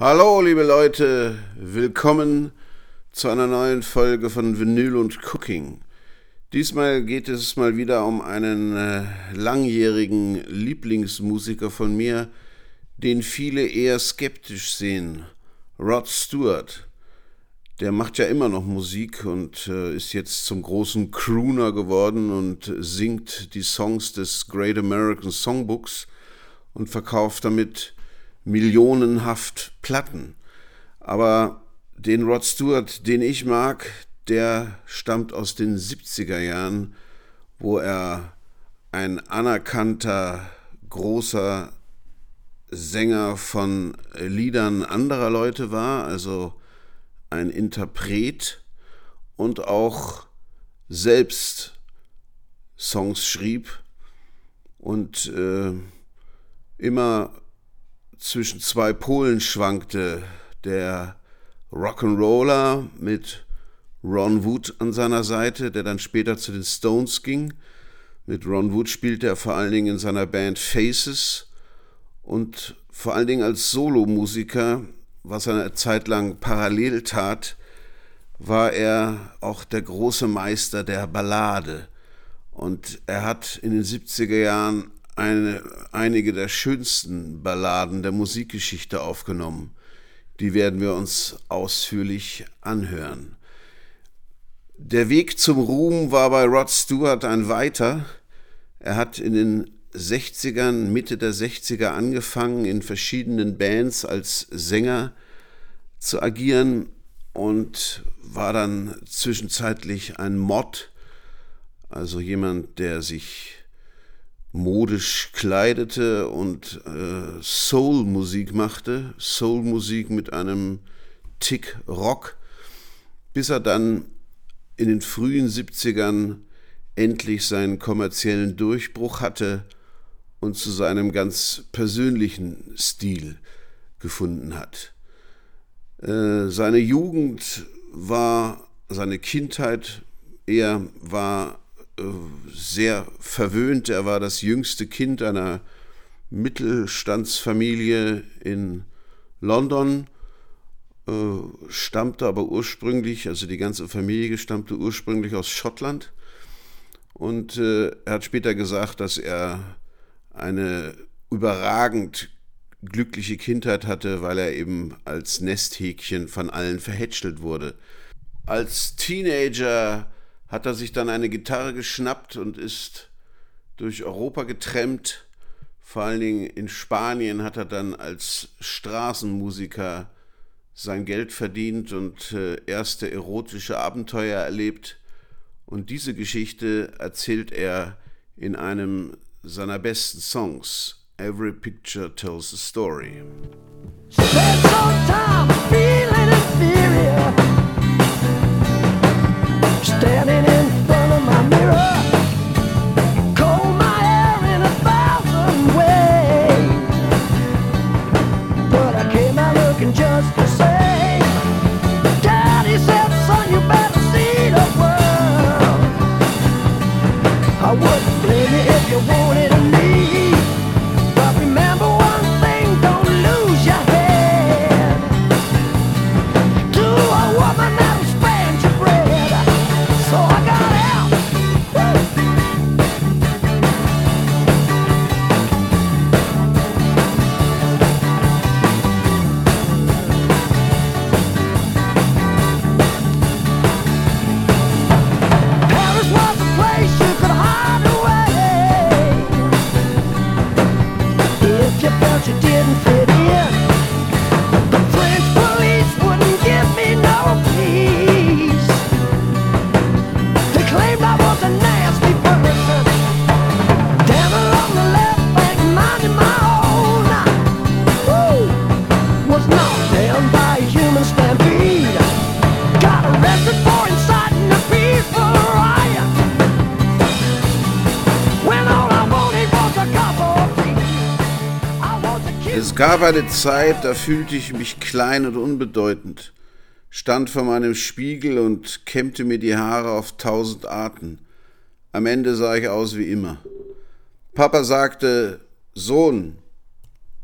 Hallo liebe Leute, willkommen zu einer neuen Folge von Vinyl und Cooking. Diesmal geht es mal wieder um einen langjährigen Lieblingsmusiker von mir, den viele eher skeptisch sehen, Rod Stewart. Der macht ja immer noch Musik und ist jetzt zum großen Crooner geworden und singt die Songs des Great American Songbooks und verkauft damit millionenhaft Platten. Aber den Rod Stewart, den ich mag, der stammt aus den 70er Jahren, wo er ein anerkannter, großer Sänger von Liedern anderer Leute war, also ein Interpret und auch selbst Songs schrieb und immer zwischen zwei Polen schwankte, der Rock'n'Roller mit Ron Wood an seiner Seite, der dann später zu den Stones ging. Mit Ron Wood spielte er vor allen Dingen in seiner Band Faces und vor allen Dingen als Solomusiker, was er eine Zeit lang parallel tat, war er auch der große Meister der Ballade. Und er hat in den 70er Jahren einige der schönsten Balladen der Musikgeschichte aufgenommen. Die werden wir uns ausführlich anhören. Der Weg zum Ruhm war bei Rod Stewart ein weiter. Er hat in den 60ern, Mitte der 60er angefangen, in verschiedenen Bands als Sänger zu agieren und war dann zwischenzeitlich ein Mod, also jemand, der sich modisch kleidete und Soul-Musik machte, Soul-Musik mit einem Tick Rock, bis er dann in den frühen 70ern endlich seinen kommerziellen Durchbruch hatte und zu seinem ganz persönlichen Stil gefunden hat. Seine Jugend war, seine Kindheit war sehr verwöhnt. Er war das jüngste Kind einer Mittelstandsfamilie in London, stammte aber ursprünglich, also die ganze Familie stammte ursprünglich aus Schottland. Und er hat später gesagt, dass er eine überragend glückliche Kindheit hatte, weil er eben als Nesthäkchen von allen verhätschelt wurde. Als Teenager hat er sich dann eine Gitarre geschnappt und ist durch Europa getrennt. Vor allen Dingen in Spanien hat er dann als Straßenmusiker sein Geld verdient und erste erotische Abenteuer erlebt. Und diese Geschichte erzählt er in einem seiner besten Songs, Every Picture Tells a Story. Spend some time feeling inferior, standing in front of my mirror, comb my hair in 1,000 ways, but I came out looking just the same. Daddy said, son, you better see the world. I wouldn't blame you if you wanted to leave, but remember one thing, don't lose your head to a woman that'll spread your bread. So I got out. Paris was a place you could hide away if you felt you didn't fit in. The French police wouldn't give me no peace. They claimed I was a nasty person, down along the left bank, minding my own. Was knocked down by a human stampede, got arrested for inciting a peaceful riot, when all I wanted was a cup of tea. I was a kid. Es gab eine Zeit, da fühlte ich mich klein und unbedeutend, stand vor meinem Spiegel und kämmte mir die Haare auf 1000 Arten. Am Ende sah ich aus wie immer. Papa sagte, Sohn,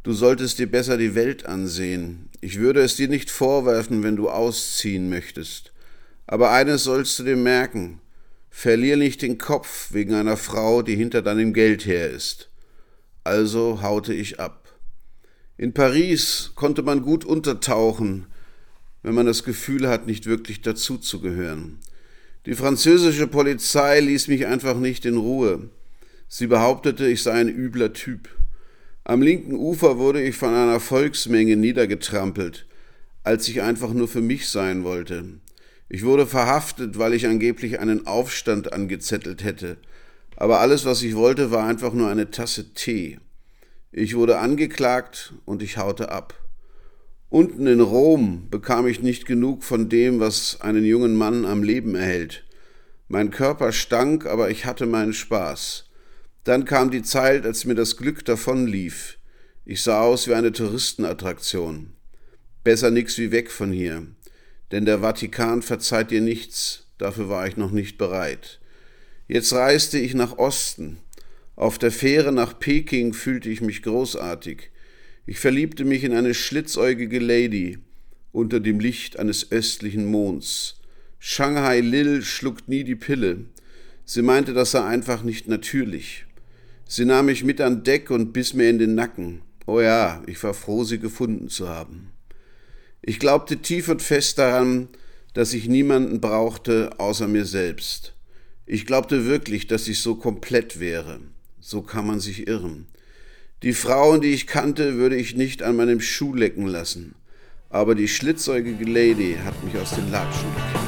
Du solltest dir besser die Welt ansehen. Ich würde es dir nicht vorwerfen, wenn du ausziehen möchtest. Aber eines sollst du dir merken: Verlier nicht den Kopf wegen einer Frau, die hinter deinem Geld her ist. Also haute ich ab. In Paris konnte man gut untertauchen, wenn man das Gefühl hat, nicht wirklich dazuzugehören. Die französische Polizei ließ mich einfach nicht in Ruhe. Sie behauptete, ich sei ein übler Typ. Am linken Ufer wurde ich von einer Volksmenge niedergetrampelt, als ich einfach nur für mich sein wollte. Ich wurde verhaftet, weil ich angeblich einen Aufstand angezettelt hätte. Aber alles, was ich wollte, war einfach nur eine Tasse Tee. Ich wurde angeklagt und ich haute ab. Unten in Rom bekam ich nicht genug von dem, was einen jungen Mann am Leben erhält. Mein Körper stank, aber ich hatte meinen Spaß. Dann kam die Zeit, als mir das Glück davonlief. Ich sah aus wie eine Touristenattraktion. Besser nix wie weg von hier. Denn der Vatikan verzeiht dir nichts, dafür war ich noch nicht bereit. Jetzt reiste ich nach Osten. Auf der Fähre nach Peking fühlte ich mich großartig. Ich verliebte mich in eine schlitzäugige Lady unter dem Licht eines östlichen Monds. Shanghai Lil schluckt nie die Pille. Sie meinte, das sei einfach nicht natürlich. Sie nahm mich mit an Deck und biss mir in den Nacken. Oh ja, ich war froh, sie gefunden zu haben. Ich glaubte tief und fest daran, dass ich niemanden brauchte außer mir selbst. Ich glaubte wirklich, dass ich so komplett wäre. So kann man sich irren. Die Frauen, die ich kannte, würde ich nicht an meinem Schuh lecken lassen. Aber die schlitzäugige Lady hat mich aus den Latschen gekickt.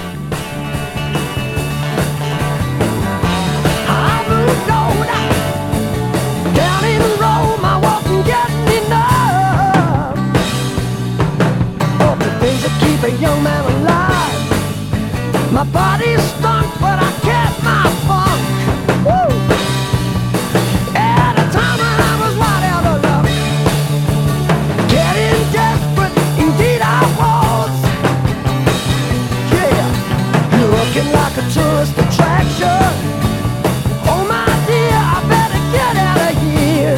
A young man alive. My body stunk, but I kept my funk. Woo! At a time when I was wide out of luck, getting desperate, indeed I was. Yeah, you're looking like a tourist attraction. Oh my dear, I better get out of here.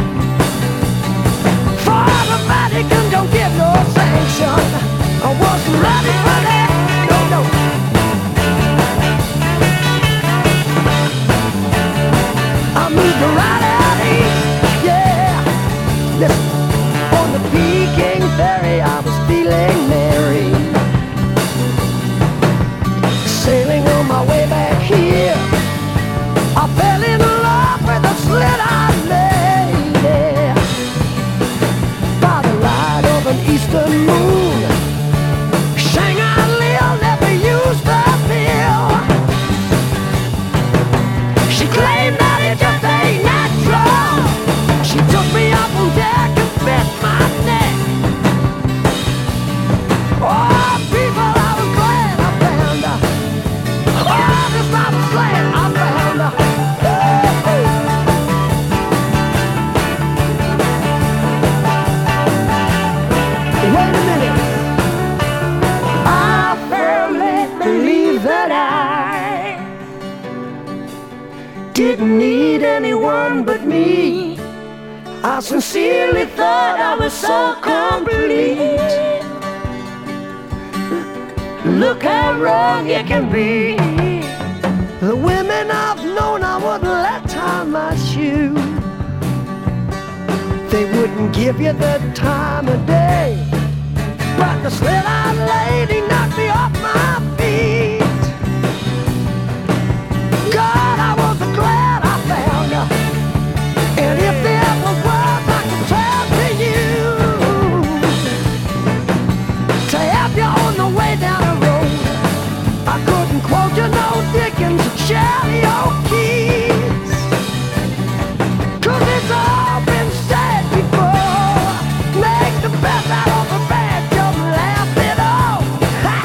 For the Vatican don't give no sanction. I wasn't ready for that, no. I moved right out east, yeah. Listen, on the Peking ferry I was feeling merry. Sailing on my way back here, I fell in love with a slit-eyed lady. By the light of an eastern moon, didn't need anyone but me. I sincerely thought I was so complete. Look how wrong it can be. The women I've known I wouldn't let tie my shoe. They wouldn't give you the time of day, but the slit-eyed lady knocked me off my feet. God, I was glad I found her. And if there were words I could tell to you, to help you on the way down the road, I couldn't quote you no Dickens or Shelley or Keats, 'cause it's all been said before. Make the best out of a bad joke, laugh it off. Ha!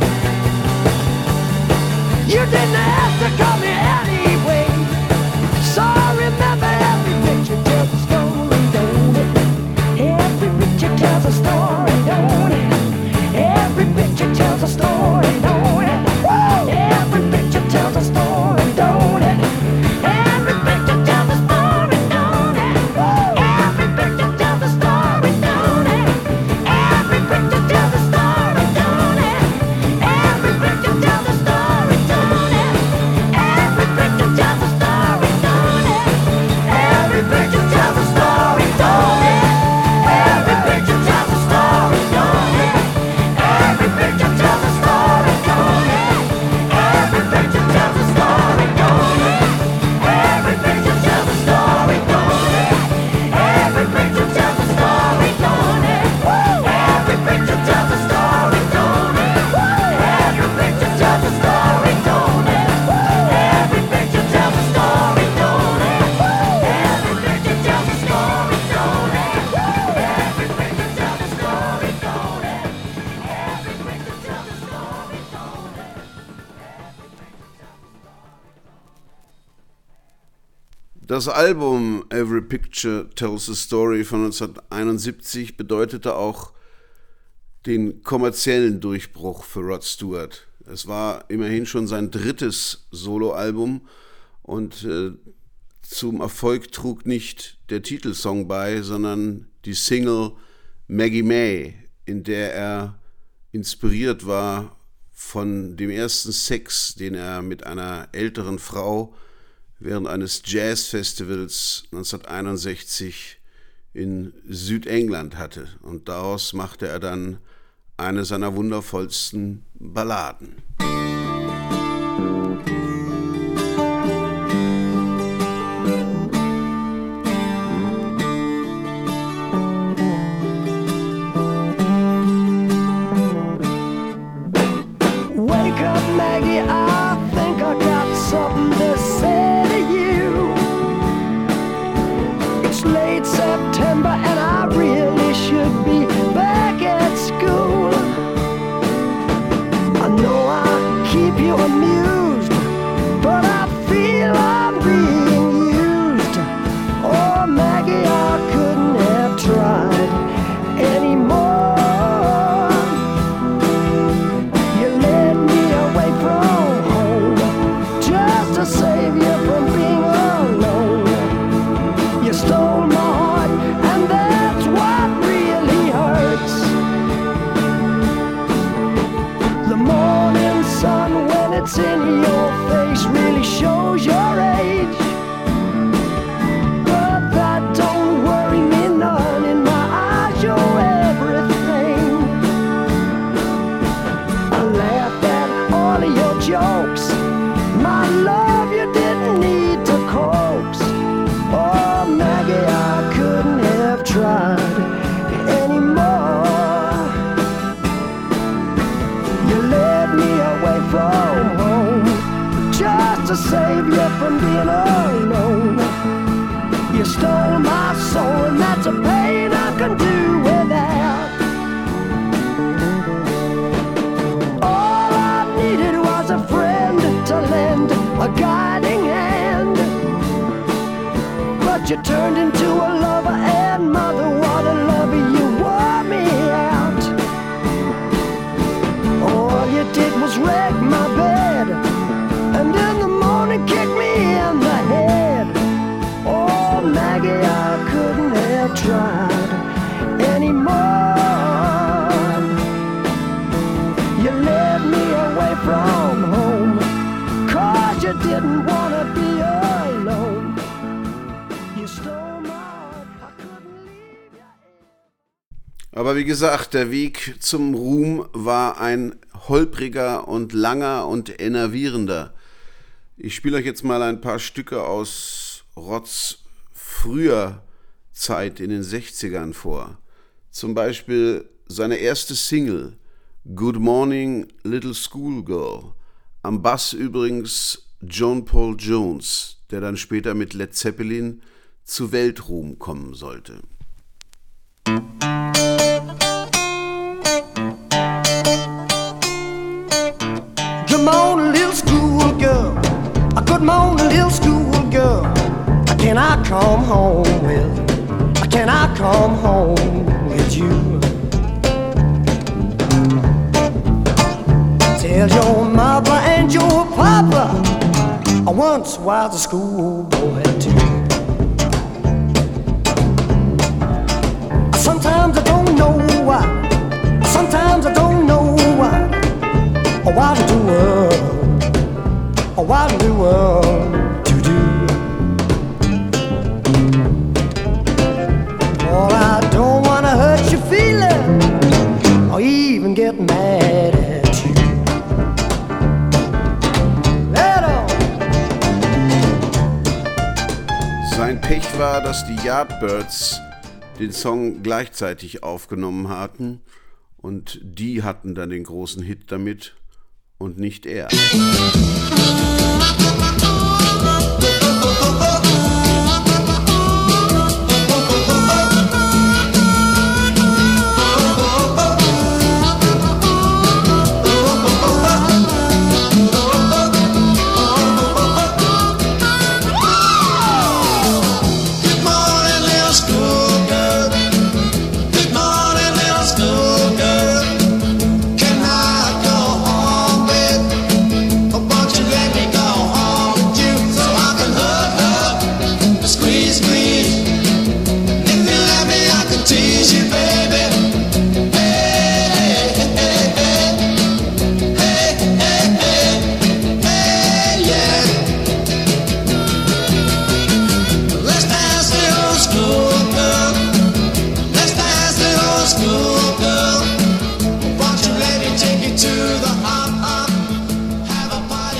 You didn't have to come here anyway. So remember, every picture tells a story, don't it? Every picture tells a story, don't it? Every picture tells a story, don't it? Woo! Every picture tells a story, don't it? Das Album Every Picture Tells a Story von 1971 bedeutete auch den kommerziellen Durchbruch für Rod Stewart. Es war immerhin schon sein drittes Soloalbum und zum Erfolg trug nicht der Titelsong bei, sondern die Single Maggie May, in der er inspiriert war von dem ersten Sex, den er mit einer älteren Frau während eines Jazzfestivals 1961 in Südengland hatte. Und daraus machte er dann eine seiner wundervollsten Balladen. Wake up, Maggie, I think I got something to say to you. It's late September and I really should be back at school. I know I keep you amused, but I feel I'm being used. Oh, Maggie, I couldn't have tried anymore. You led me away from home just to save you from being alone. You stole my heart, and that's what really hurts. The morning sun, when it's in your face, really shows your age. But that don't worry me none. In my eyes, you're everything. I laughed at all of your jokes. My love, you didn't need to coax. Oh, Maggie, I couldn't have tried anymore. You led me away from home just to save you from being alone. You stole my soul, and that's a pain I can do without. All I needed was a friend to lend a guiding hand. But you turned into a lover and mother. What a lover, you wore me out. All you did was wreck my bed, and in the morning kick me in the head. Oh, Maggie, I couldn't have tried anymore. You led me away from home, 'cause you didn't want to be alone. You stole my heart, I couldn't leave you. Aber wie gesagt, der Weg zum Ruhm war ein holpriger und langer und enervierender. Ich spiele euch jetzt mal ein paar Stücke aus Rods früher Zeit in den 60ern vor. Zum Beispiel seine erste Single, Good Morning Little Schoolgirl. Am Bass übrigens John Paul Jones, der dann später mit Led Zeppelin zu Weltruhm kommen sollte. Good morning, little schoolgirl. Good morning, little schoolgirl. Can I come home with? Can I come home with you? Tell your mother and your papa I once was a schoolboy too. Sometimes I don't know why. Sometimes I don't know why. What in the world? What in the world to do? Oh, I don't wanna hurt your feelings or even get mad at you. Let on. Sein Pech war, dass die Yardbirds den Song gleichzeitig aufgenommen hatten und die hatten dann den großen Hit damit und nicht er.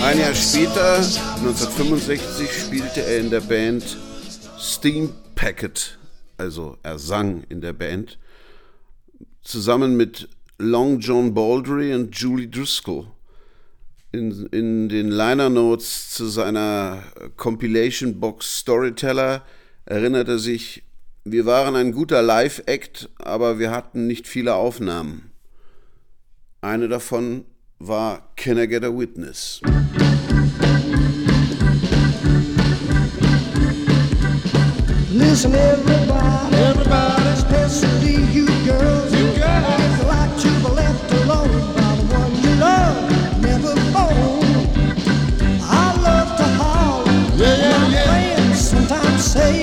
Ein Jahr später, 1965, spielte er in der Band Steam Packet, also er sang in der Band, zusammen mit Long John Baldry und Julie Driscoll. In den Liner Notes zu seiner Compilation Box Storyteller erinnert er sich: Wir waren ein guter Live-Act, aber wir hatten nicht viele Aufnahmen. Eine davon war Can I Get a Witness? Listen, everybody, especially you girls. If you like to be left alone by the one you love, never phone. I love to holler. My friends sometimes say,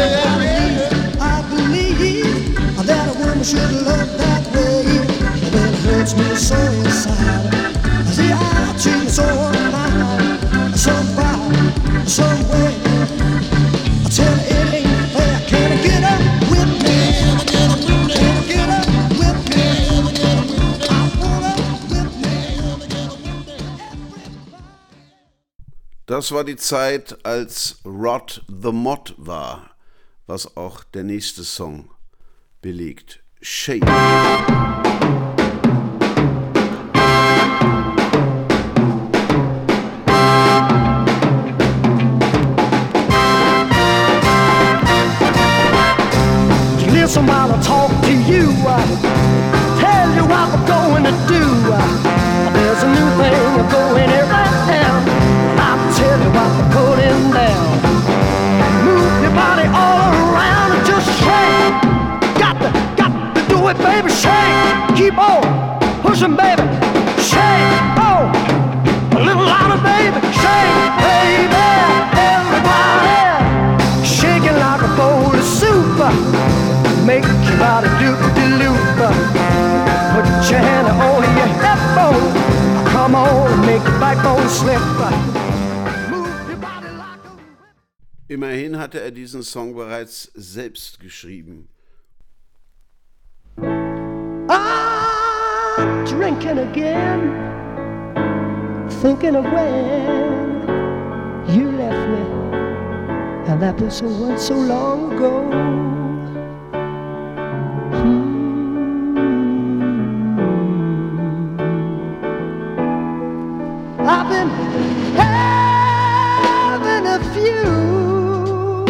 I believe that a woman should love that way. But it hurts me so inside. See, I treat me so unkind, somehow, some way. I tell you it ain't. Can I get up with me? Can I get up with me? I wanna with me. Das war die Zeit, als Rod the Mod war, was auch der nächste Song belegt. Shape. Listen while I talk to you, tell you what we're going to do. There's a new thing going around, I'll tell you what we're putting down. Move your body all around and just shake. Got to do it, baby, shake. Keep on pushing, baby, shake. Oh, a little louder, baby, shake, baby. Everybody shaking like a bowl of soup. Make your body loop-de-loop. Put your hand on your headphone. Come on and make your backbone slip. Move your body like a whip. Immerhin hatte er diesen Song bereits selbst geschrieben. I'm drinking again, thinking of when you left me, and that was so long ago. I've been having a few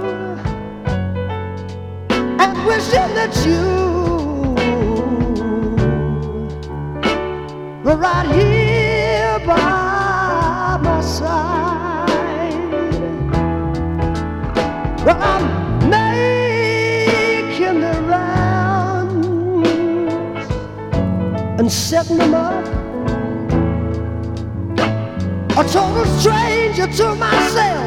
and wishing that you were right here by my side. Well, I'm making the rounds and setting them up. A total stranger to myself.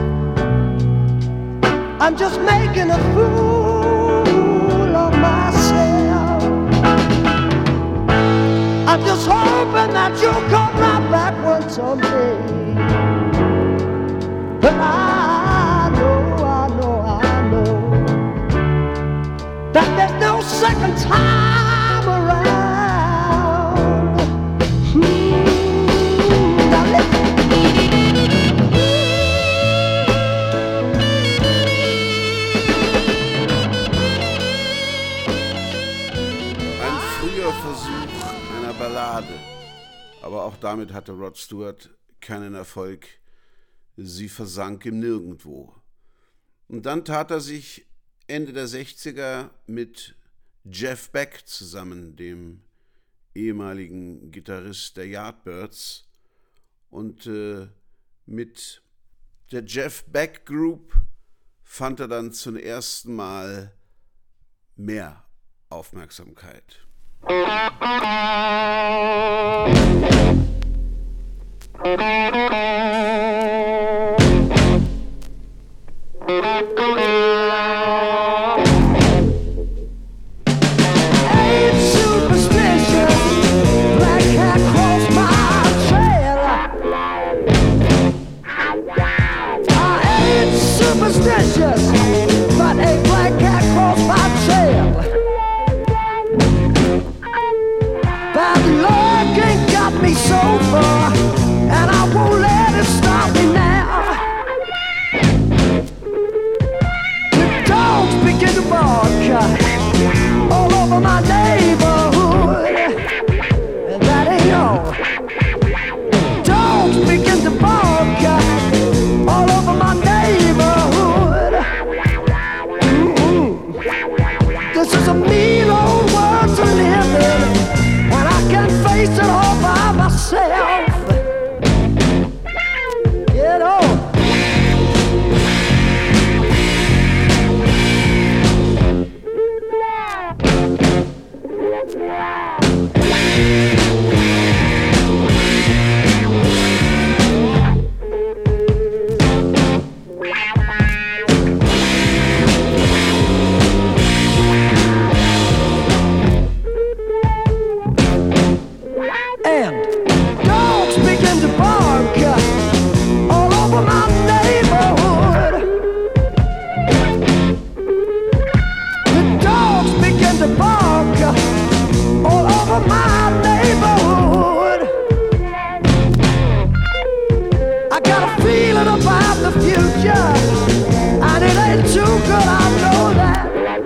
I'm just making a fool of myself. I'm just hoping that you'll come right back one someday. But I know that there's no second time around. Versuch einer Ballade, aber auch damit hatte Rod Stewart keinen Erfolg. Sie versank im Nirgendwo. Und dann tat er sich Ende der 60er mit Jeff Beck zusammen, dem ehemaligen Gitarrist der Yardbirds, und mit der Jeff Beck Group fand er dann zum ersten Mal mehr Aufmerksamkeit. But a black cat crossed my trail. By the Lord band. Dogs begin to bark all over my neighborhood. The dogs begin to bark all over my neighborhood. I got a feeling about the future, and it ain't too good, I know that.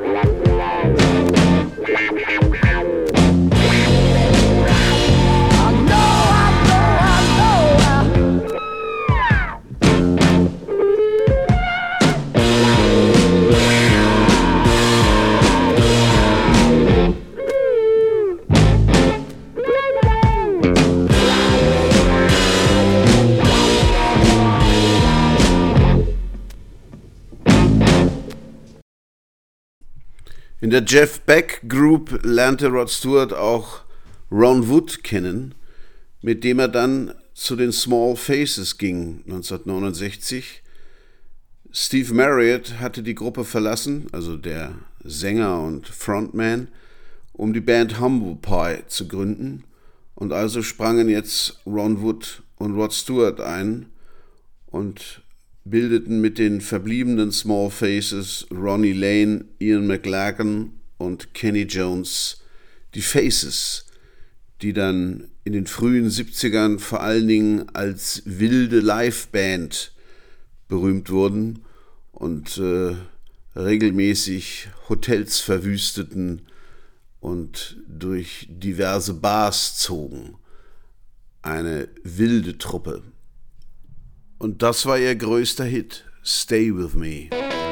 In der Jeff Beck Group lernte Rod Stewart auch Ron Wood kennen, mit dem er dann zu den Small Faces ging 1969. Steve Marriott hatte die Gruppe verlassen, also der Sänger und Frontman, um die Band Humble Pie zu gründen, und also sprangen jetzt Ron Wood und Rod Stewart ein und bildeten mit den verbliebenen Small Faces Ronnie Lane, Ian McLagan und Kenny Jones die Faces, die dann in den frühen 70ern vor allen Dingen als wilde Liveband berühmt wurden und regelmäßig Hotels verwüsteten und durch diverse Bars zogen. Eine wilde Truppe. Und das war ihr größter Hit, Stay With Me.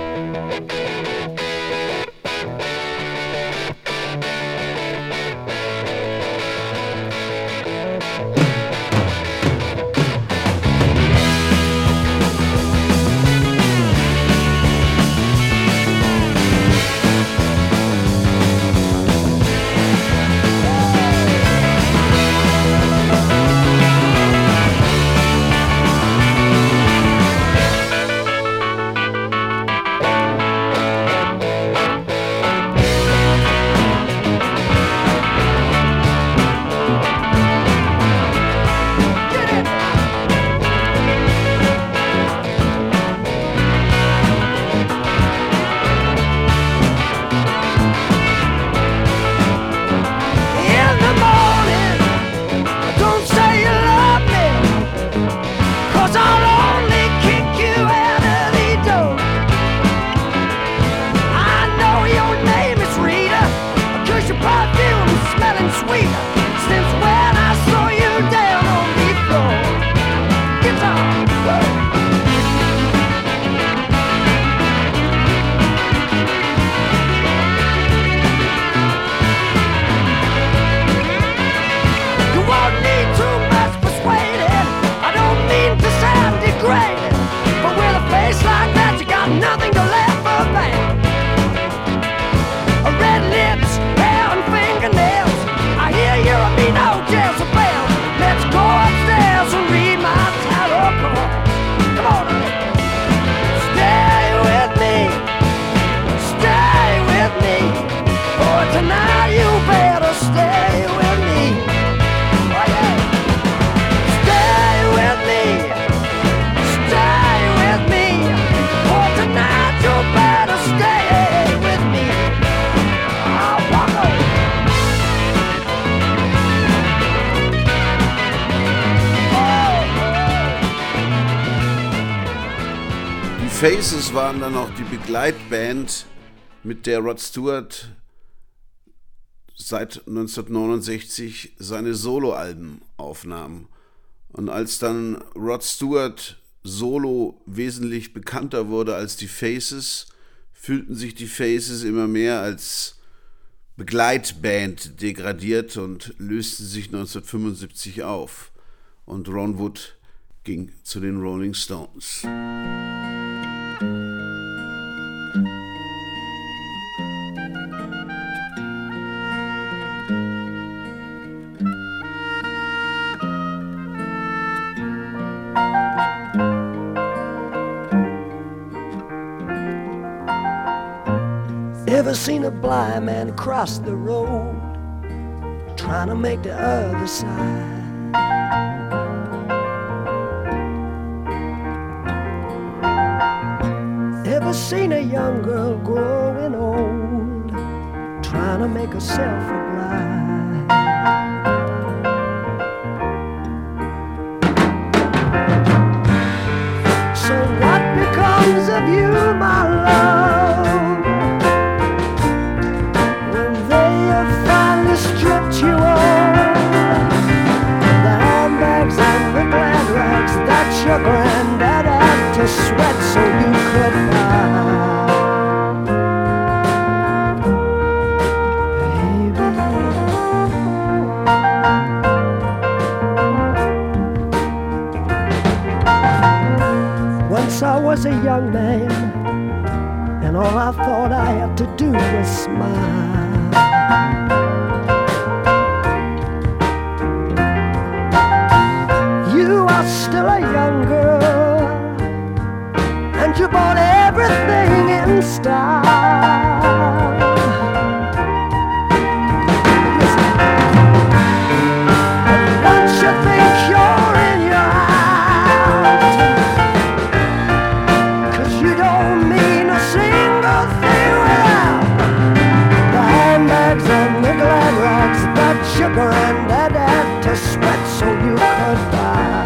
Faces waren dann auch die Begleitband, mit der Rod Stewart seit 1969 seine Soloalben aufnahm. Und als dann Rod Stewart solo wesentlich bekannter wurde als die Faces, fühlten sich die Faces immer mehr als Begleitband degradiert und lösten sich 1975 auf. Und Ron Wood ging zu den Rolling Stones. Ever seen a blind man cross the road, trying to make the other side? ever seen a young girl growing old, trying to make herself a bride? So what becomes of you, my love, when they have finally stripped you of the handbags and the glad rags that your granddad had to sweat so you could buy? I was a young man, and all I thought I had to do was smile. You are still a young girl, and you bought everything in style. Don't you think you're in your eyes? You don't mean a single thing without the handbags and the glad rags that your granddad had to sweat so you could buy.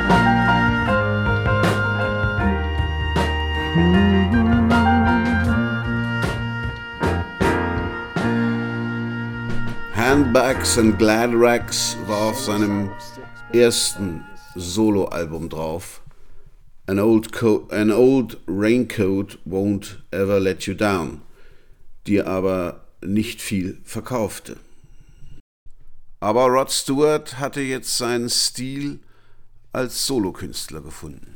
Handbags and Glad Rags war auf seinem ersten Soloalbum drauf. An old raincoat won't ever let you down, die aber nicht viel verkaufte. Aber Rod Stewart hatte jetzt seinen Stil als Solokünstler gefunden.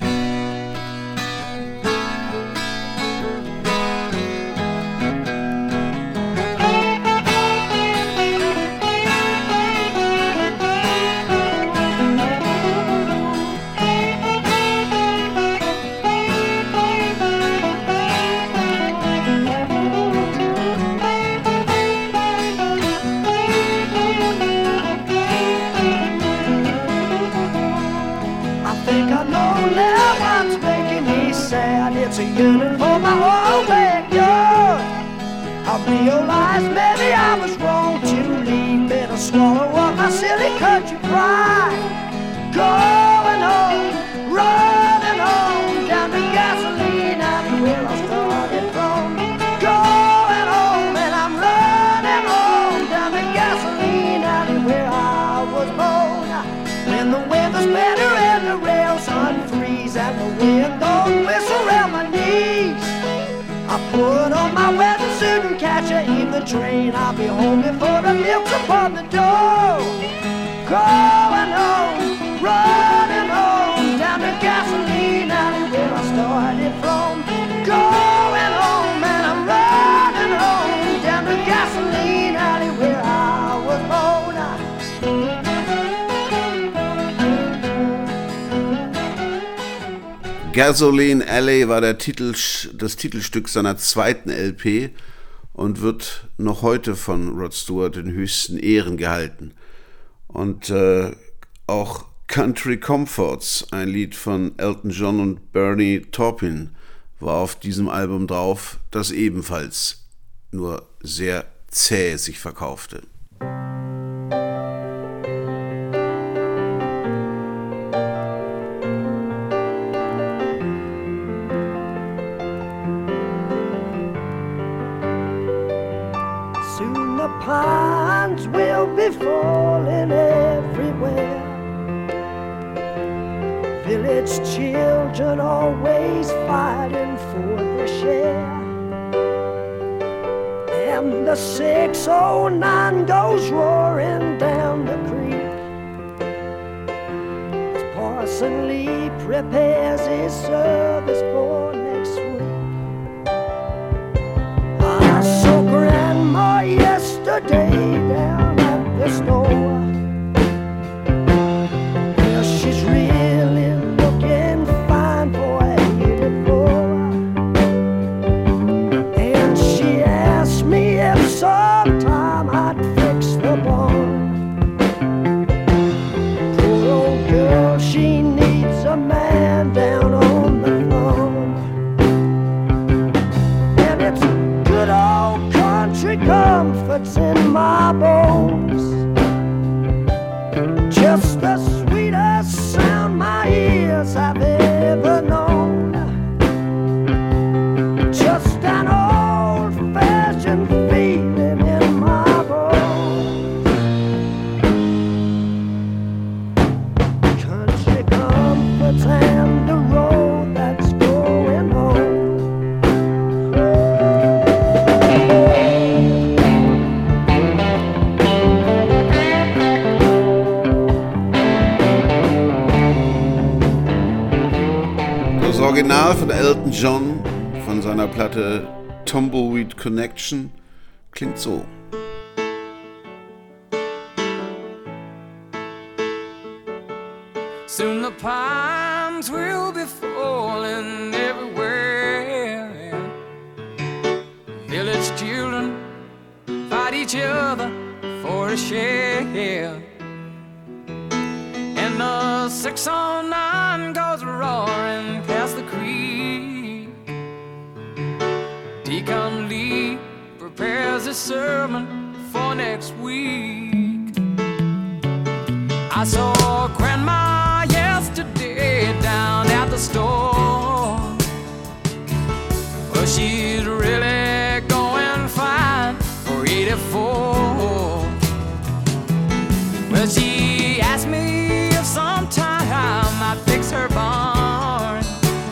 It's a yearning for my old backyard. I realized maybe I was wrong to leave me to swallow up my silly country pride. Going home, running home, down to gasoline alley where I started from. Going home and I'm running home, down to gasoline alley where I was born. When the weather's better and the rails unfreeze and the wind don't whistle around my knees, I put on my weather suit and catch a evening train. I'll be home before the milk's upon the door. Going home, running home, down to gasoline alley where I started from. Going home and I'm running home, down to gasoline alley where I was born. Gasoline Alley war das Titelstück seiner zweiten LP und wird noch heute von Rod Stewart in höchsten Ehren gehalten. Und auch Country Comforts, ein Lied von Elton John und Bernie Taupin, war auf diesem Album drauf, das ebenfalls nur sehr zäh sich verkaufte. Pines will be falling everywhere. Village children always fighting for their share. And the 609 goes roaring down the creek as Parson Lee prepares his service for next week. I saw Grandma yesterday down at the store. Well, she's really looking fine for 84. And she asked me if sometime I'd fix the barn. Poor old girl, she needs a man down on the farm. just the sweetest sound my ears have ever known. Just an old-fashioned feeling in my bones. Country comforts and the road that's going home. Das Original von Elton John von seiner Platte Tumbleweed Connection klingt so. Soon the pines will be falling everywhere. Village children fight each other for a share. And the 609 goes roaring past the creek. Deacon Lee prepares a sermon for next week. I saw Grandma yesterday down at the store. Well, she's really going fine for 84. Well, she asked me if sometime I'd fix her barn.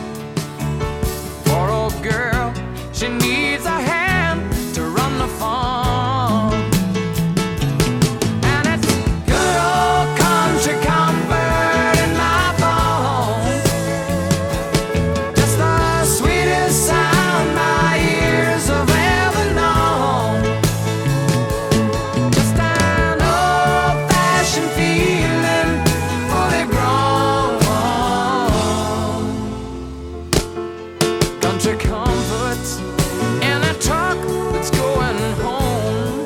Poor old girl, she needs a hand to run the farm. And it's good old country comfort in my bones. Just the sweetest sound my ears have ever known. Just an old-fashioned feeling, fully grown. Country comforts in a truck that's going home.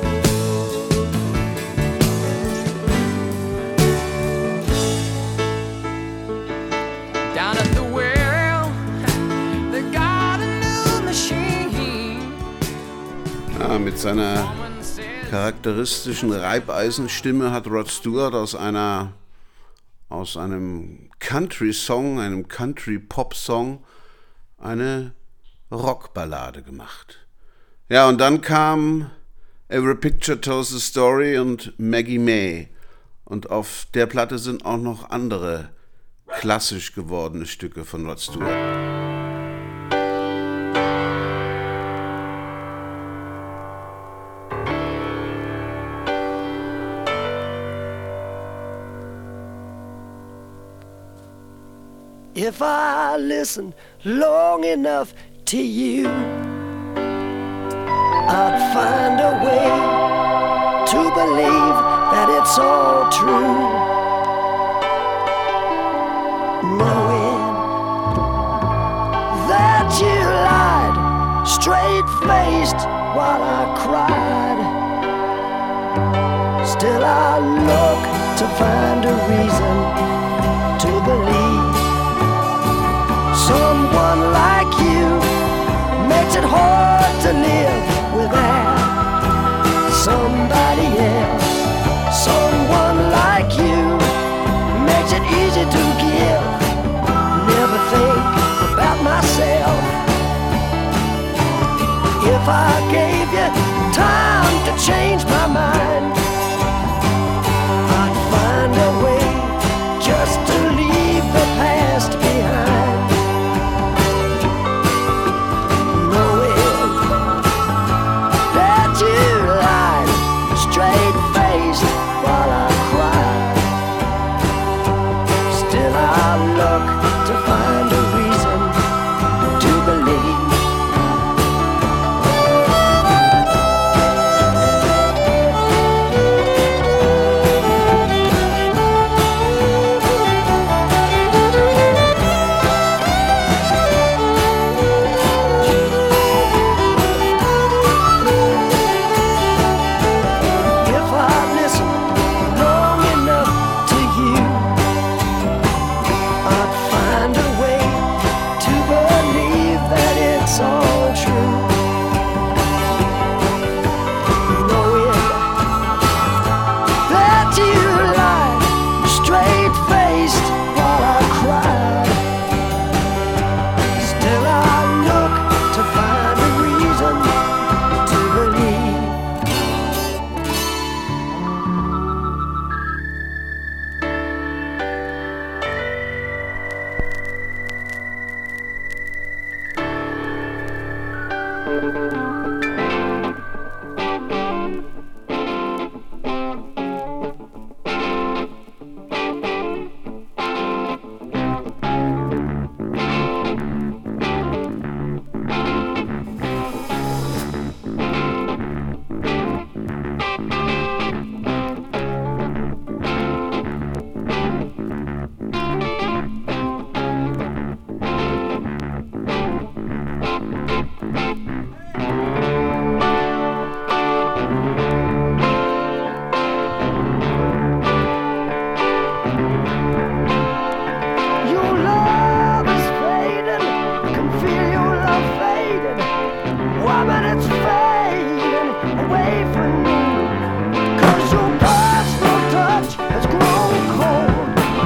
Down at the well, they got a new machine. Ja, mit seiner Woman says charakteristischen Reibeisenstimme hat Rod Stewart aus einem Country-Song, einem Country-Pop-Song, eine Rockballade gemacht. Ja, und dann kam Every Picture Tells a Story und Maggie May. Und auf der Platte sind auch noch andere klassisch gewordene Stücke von Rod Stewart. If I listen long enough to you, I'd find a way to believe that it's all true. Knowing that you lied straight-faced while I cried, still I look to find a reason to believe. Someone like you makes it hard to live without somebody else. Someone like you makes it easy to give. Never think about myself. If I gave you time to change my mind, I'd find a way just to leave the past behind. Straight-faced while I cry, still I look to find a reason to believe. Your love is fading, I can feel your love fading. Woman, it's fading away from me. 'Cause your personal touch has grown cold,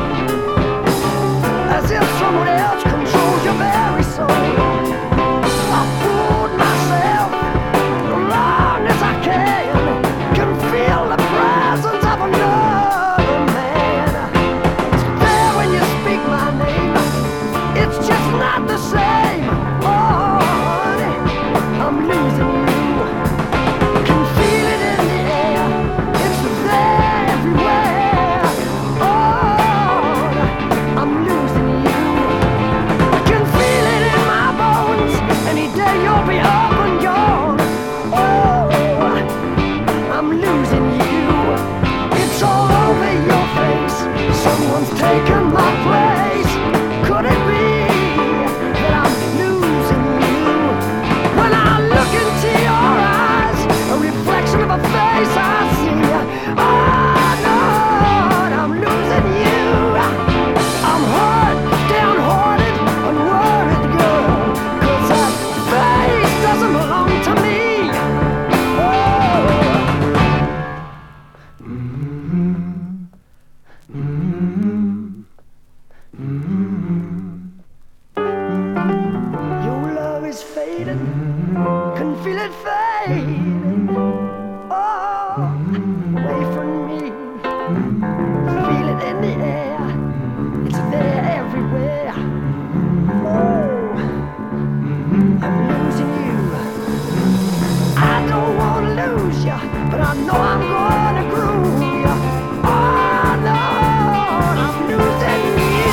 as if someone else controls your very soul. I fooled myself as long as I can feel the presence of another man. It's there when you speak my name, it's just not the same. Oh, honey, I'm losing you. Can feel it in the air, it's there everywhere. Oh, I'm losing you. I can feel it in my bones. Any day you'll be up and gone. Oh, I'm losing you. It's all over your face. Someone's taken my place. Could it be that I'm losing you? When I look into your eyes, a reflection of a face I see. Oh, Lord, I'm losing you. I'm hurt, downhearted, unworried, girl, 'cause that face doesn't belong to me. Your love is fading, can feel it fading. Oh, away from me. Feel it in the air, it's there everywhere. Oh, I'm losing you. I don't wanna lose you, but I know I'm gonna groove you. Oh, Lord, I'm losing you.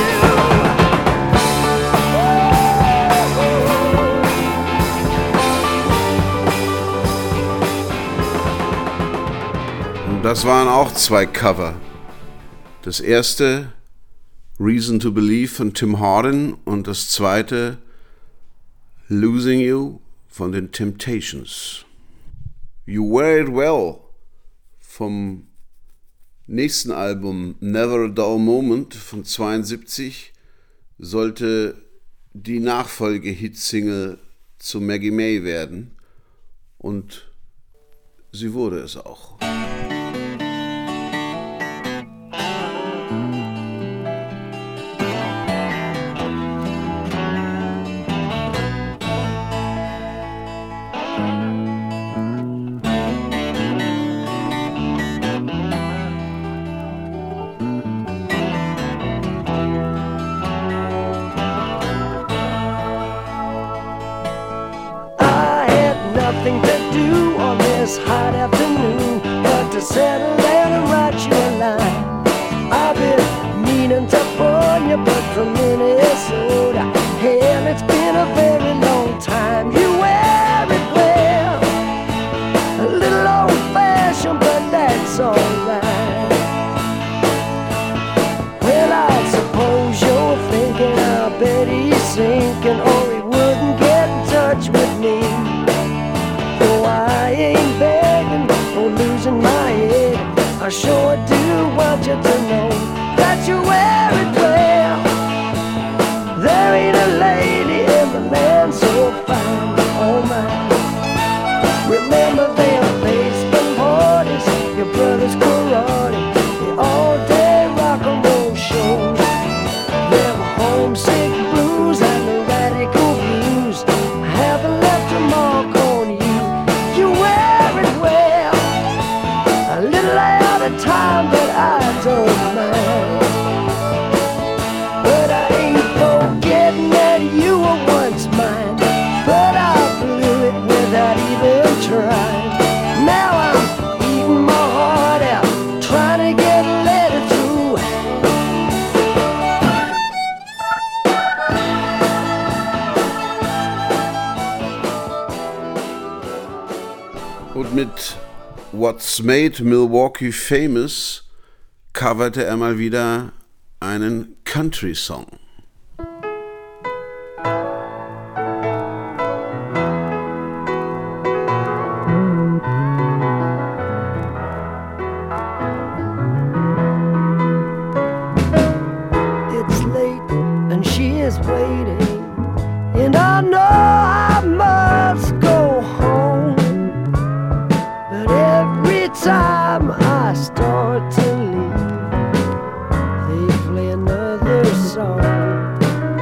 Und das waren auch zwei Cover. Das erste Reason to Believe von Tim Hardin und das zweite Losing You von den Temptations. You Wear It Well vom nächsten Album Never a Dull Moment von 72 sollte die Nachfolge-Hitsingle zu Maggie May werden und sie wurde es auch. Nothing to do on this hot afternoon but to settle down and write you a line. I've been meaning to phone you, but from Minnesota, hell, it's been a very long time. You wear it well, a little old-fashioned, but that's alright. Well, I suppose you're thinking, I bet he's sinking, or he wouldn't get in touch with me. I ain't begging or losing my head. I sure do want you to know that you wear it well. There ain't a lady in the land so fine. Oh my, remember them baseball parties, your brother's karate, the all-day rock and roll shows, them homesick blues and the radical blues haven't left a mark on you. You wear it well, a little out of time, but I don't mind. But I ain't forgetting that you were once mine, but I blew it without even trying. Now I'm eating my heart out, trying to get a letter through. Und mit What's Made Milwaukee Famous coverte er mal wieder einen Country-Song. is waiting, and I know I must go home. But every time I start to leave, they play another song.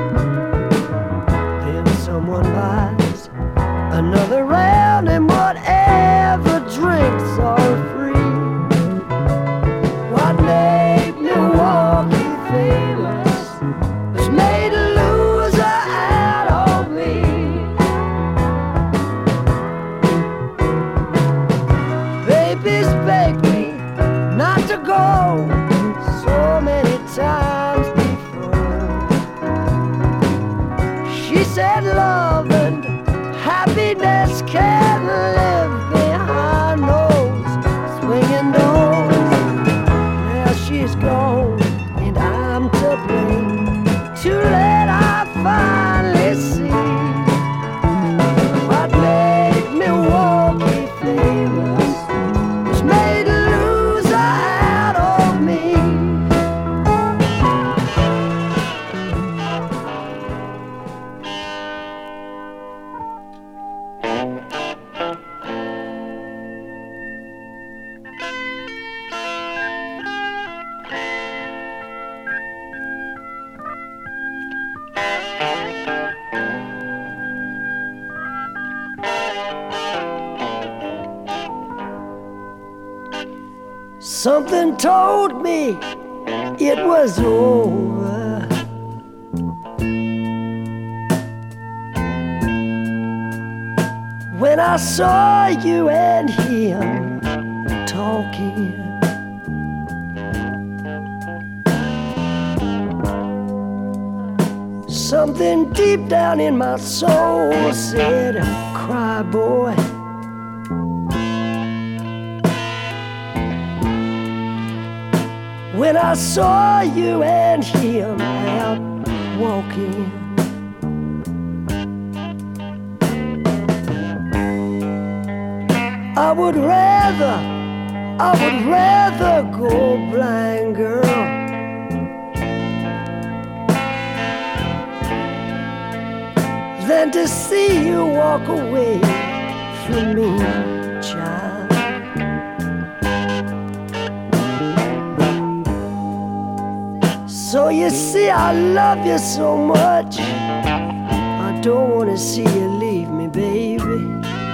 Then someone buys another round, and whatever drinks are free. What made Milwaukee famous has made a loser out of me. Baby's begged me not to go so many times before. She said love and happiness can live behind those swinging doors. Now she's gone and I'm to blame. Too late I finally see what made Milwaukee famous was made a loser out of me. Something told me it was over. When I saw you and him talking, something deep down in my soul said, cry boy. When I saw you and him out walking, I would rather go blind, girl, than to see you walk away from me, child. So you see, I love you so much, I don't want to see you leave me, baby.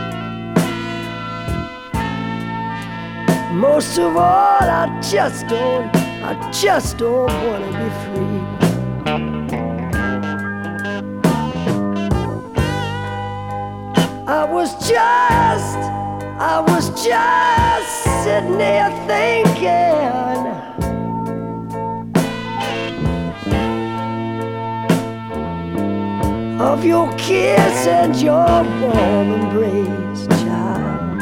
Most of all, I just don't want to be free. I was just sitting there thinking of your kiss and your warm embrace, child.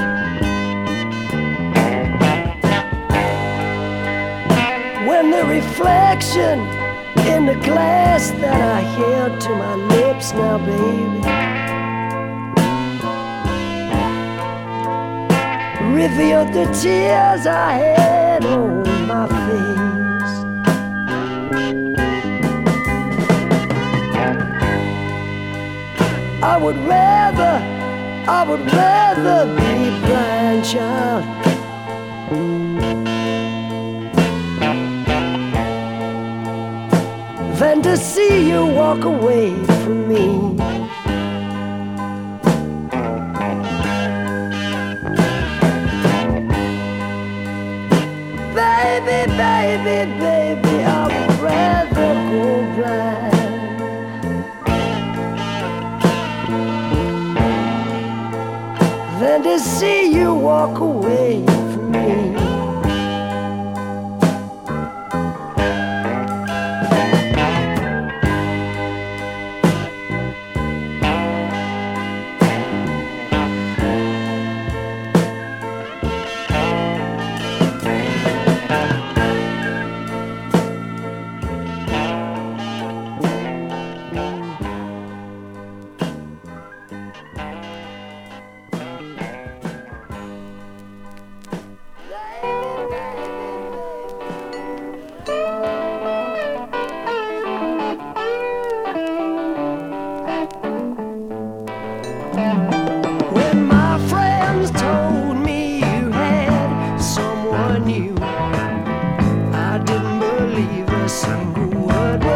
When the reflection in the glass that I held to my lips now, baby, revealed the tears I had on my face. I would rather be blind, child, than to see you walk away from me. Baby, baby, baby, I would rather go blind than to see you walk away from me.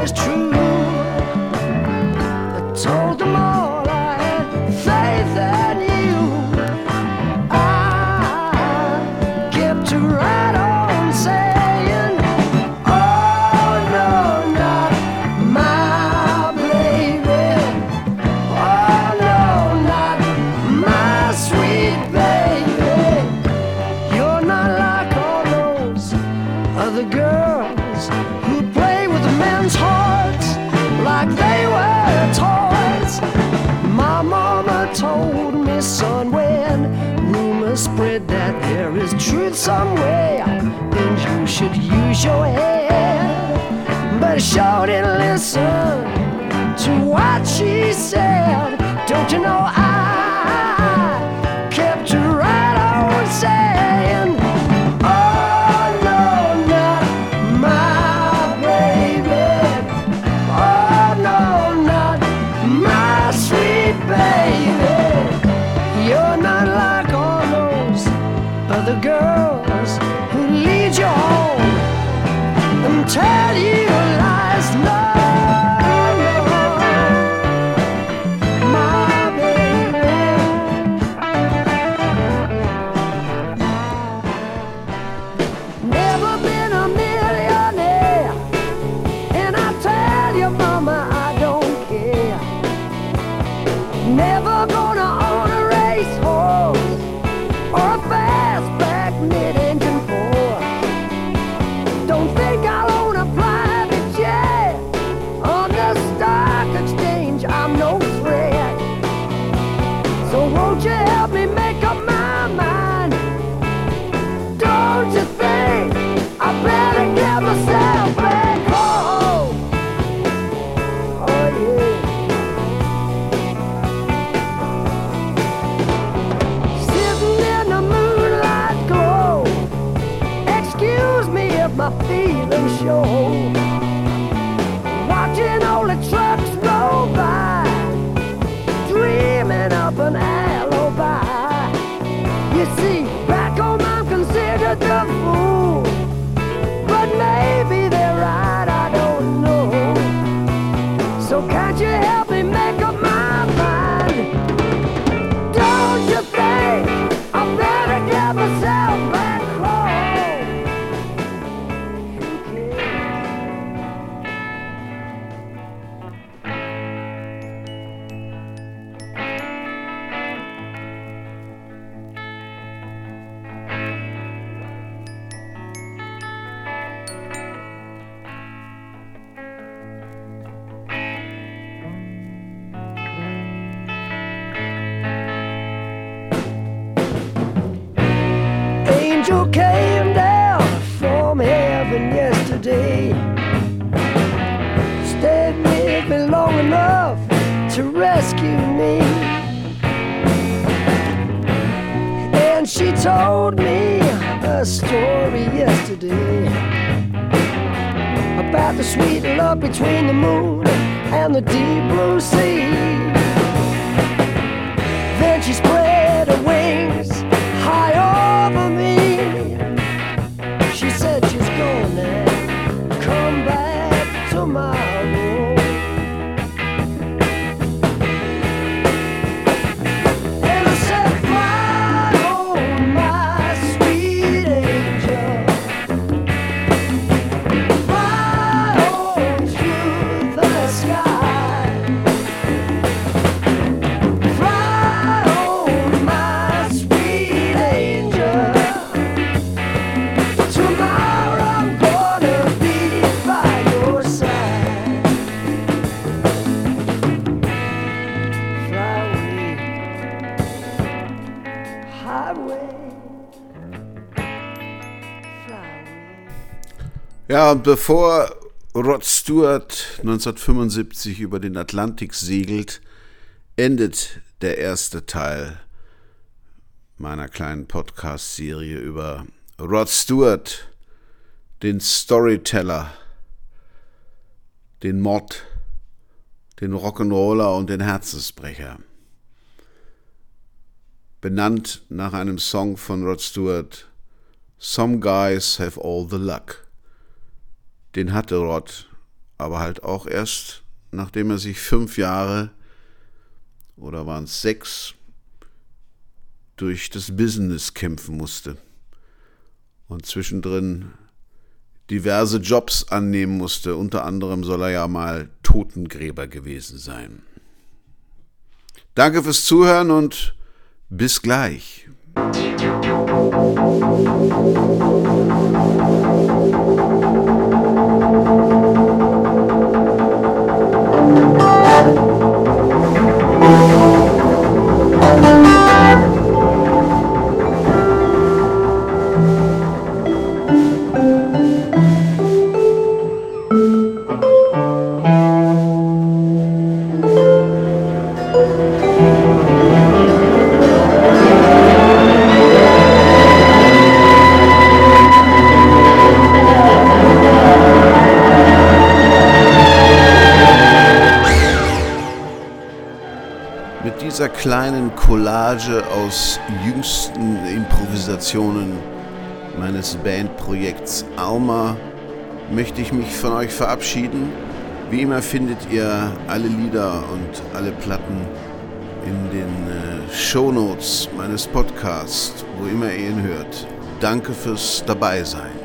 is true. I told them all I had faith in you. I kept right on saying, oh no, not my baby. Oh no, not my sweet baby. You're not like all those other girls who play with men's hearts like they were toys. My mama told me, son, when rumors spread that there is truth somewhere, then you should use your head. But I sure didn't listen to what she said. Don't you know I kept right on saying, oh no, not my baby. Oh no, not my sweet baby. You're not like all those other girls who lead you home and tell you lies. No, my baby. Never been a millionaire, and I tell you, mama, I don't care. Never gonna own a racehorse or a fastback mid-engine Porsche. Don't think I'll own a private jet on the stock exchange. I'm no threat. So won't you help me make up my mind? Don't you think I better get myself back home? Oh yeah. Sitting in the moonlight glow. Excuse me if my feelings show. Watching all the trucks roll by, dreaming up an alibi. You see, back home I'm considered the fool, but maybe they're right, I don't know. So can't you help me make up my mind? Don't you think I better get myself back home? Who cares? Angel came down from heaven yesterday. Stayed with me long enough to rescue me. And she told me a story yesterday about the sweet love between the moon and the deep blue sea. Then she spread her wings high over me. She said she's gonna come back tomorrow. And I said, fly on my sweet angel, fly on through the sky, fly on my sweet angel. Tomorrow I'm gonna be by your side. Fly away, highway, fly away. Ja, und bevor Rod Stewart 1975 über den Atlantik segelt, endet der erste Teil meiner kleinen Podcast-Serie über Rod Stewart, den Storyteller, den Mod, den Rock'n'Roller und den Herzensbrecher. Benannt nach einem Song von Rod Stewart, Some Guys Have All the Luck. Den hatte Rod aber halt auch erst, nachdem er sich 5 Jahre, oder waren es 6, durch das Business kämpfen musste und zwischendrin diverse Jobs annehmen musste. Unter anderem soll er ja mal Totengräber gewesen sein. Danke fürs Zuhören und bis gleich. Mit dieser kleinen Collage aus jüngsten Improvisationen meines Bandprojekts Alma möchte ich mich von euch verabschieden. Wie immer findet ihr alle Lieder und alle Platten in den Shownotes meines Podcasts, wo immer ihr ihn hört. Danke fürs Dabeisein.